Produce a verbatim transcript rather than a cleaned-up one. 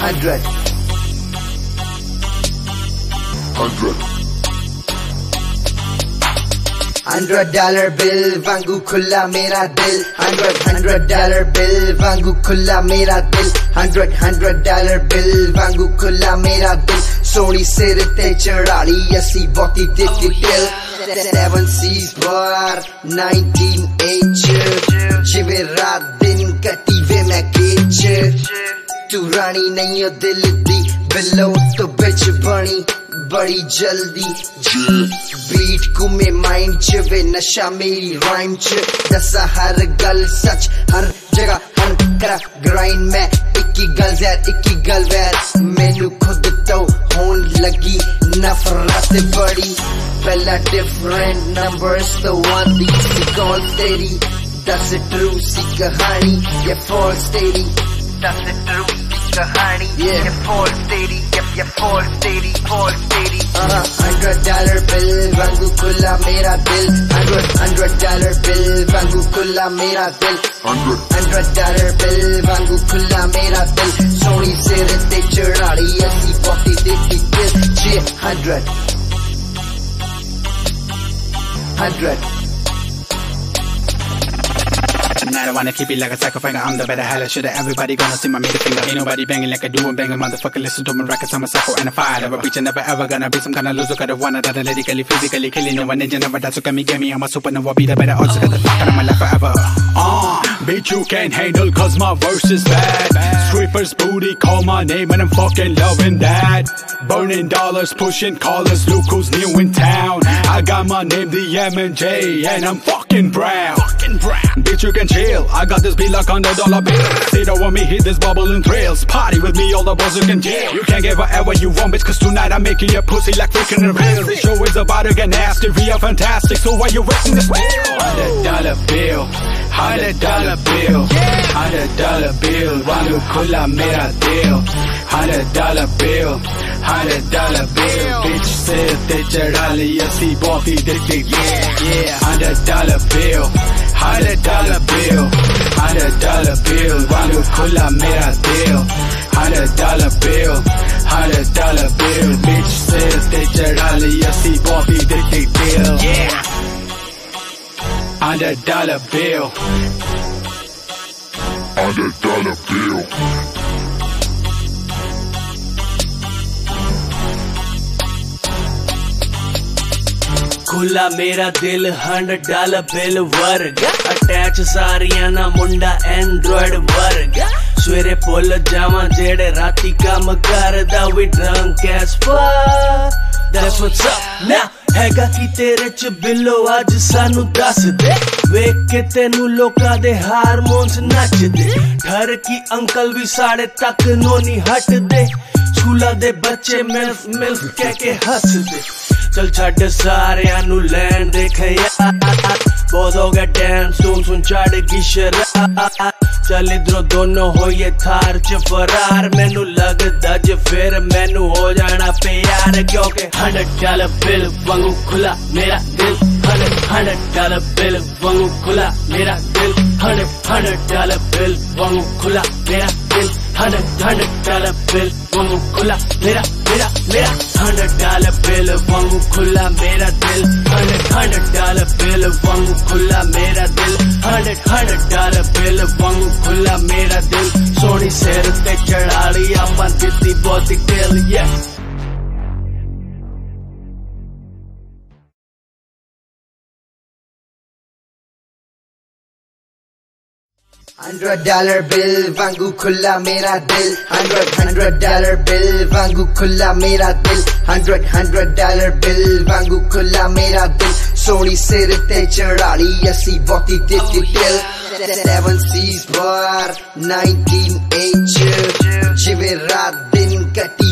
Hundred Hundred Hundred dollar bill वांगू खुला मेरा दिल Hundred hundred dollar bill वांगू खुला मेरा दिल Hundred hundred dollar bill वांगू खुला मेरा दिल सोनी सिर ते चढ़ाली असी बहुती दिखती दिल Seven Seas bar nineteen H जिवे रात दिन कटी वे मैं केच तू रानी नहीं हो दिल दी बिलो तो बिच बनी बड़ी जल्दी बीट को में माइंड च वे नशा मेरी राइम च दसा हर गल सच हर जगह हर करा ग्राइंड में इक्की गल जैर इक्की गल वैर मैनू खुद तो होन लगी नफरत बड़ी पहला डिफरेंट नंबर्स तो वन दी सी कॉल तेरी दस ट्रू सी कहानी ये फॉल्स तेरी दस ट्रू कहानी ये फॉल्स तेरी ये फॉल्स तेरी फॉल्स तेरी hundred dollar bill वांगू खुला मेरा दिल hundred hundred dollar bill वांगू खुला मेरा दिल hundred hundred dollar bill वांगू खुला मेरा दिल सोनी सिर ते चढ़ाली असी बहुती दिखती दिल जे hundred hundred And I don't wanna keep it like a psycho finger. I'm the better hella shooter. Everybody gonna see my middle finger. Ain't nobody banging like I do and banging motherfucker. Listen to my records, I'm a psycho and a fire. Never preach, never ever gonna be some kind of loser. Cause the one that athletically, physically killing no one ninja never does. So come me, get me, I'm a supernova, be the better odds. Cause the fuck out of my life forever. Uh, bitch, you can't handle cause my verse is bad. Strippers booty, call my name and I'm fucking loving that. Burning dollars, pushing callers, look who's new in town. I got my name, the M and J, and I'm fucking brown. Fucking brown. Bitch, you can chill. I got this beat like on the dollar bill. Say don't want me, hit this bubble and thrills. Party with me, all the bros you can jail. You can get whatever you want, bitch, cause tonight I'm making your pussy like freaking real. This show is about to get nasty, real fantastic. So why you waiting this way? Hundred dollar bill, hundred dollar bill, hundred dollar bill. Wangu khula mera dil. Hundred dollar bill, hundred dollar bill. Bitch sir te chadali asi bahti dikhti yeah yeah. Hundred dollar bill, hundred dollar bill, hundred dollar bill. Wangu khula mera dil. Hundred dollar bill, hundred dollar bill. Bitch sir te chadali asi bahti dikhti deal yeah. Hundred dollar bill, hundred dollar bill. खुला मेरा दिल hundred dollar bill वर्ग attach सारिया ना मुंडा Android वर्ग सवेरे पुल जावा जेड़े राती काम करदा we drunk as fuck that's what's up now हैगा की तेरे च बिलो अज सानू दस दे वेख के तेनू लोकां दे हारमोन्स नच दे घर की अंकल भी साढ़े तक नो नहीं हट दे स्कूला दे बच्चे मिल्फ मिल्फ कह के हंस दे चल छड़ सारिया नू लैन देखया बहुत हो गया डांस सुन सुन चढ़गी शराब चल इधरों दोनों होइए थार च फरार मैनू लगदा ज फिर मैनू हो जाना प्यार क्योंकि हंड्रेड डॉलर बिल वांगू खुला मेरा दिल हंड्रेड हंड्रेड डॉलर बिल वांगू खुला मेरा दिल हंड्रेड हंड्रेड डॉलर बिल वांगू खुला मेरा दिल हंड्रेड हंड्रेड डॉलर बिल वांगू खुला मेरा मेरा मेरा हंड्रेड डॉलर बिल वांगू खुला मेरा दिल हंड्रेड हंड्रेड डॉलर बिल वांगू खुला मेरा दिल हंड्रेड हंड्रेड डॉलर बिल वांगू खुला मेरा दिल सोनी सिर ते चढ़ाली आपां दित्ती बहुती दिल yeah. Hundred dollar bill वांगू खुला मेरा दिल Hundred hundred dollar bill वांगू खुला मेरा दिल Hundred hundred dollar bill वांगू खुला मेरा दिल सोनी सिर ते चढ़ाली असी बहुती दिखती दिल Seven Seas bar nineteen H जिवे रात दिन कटी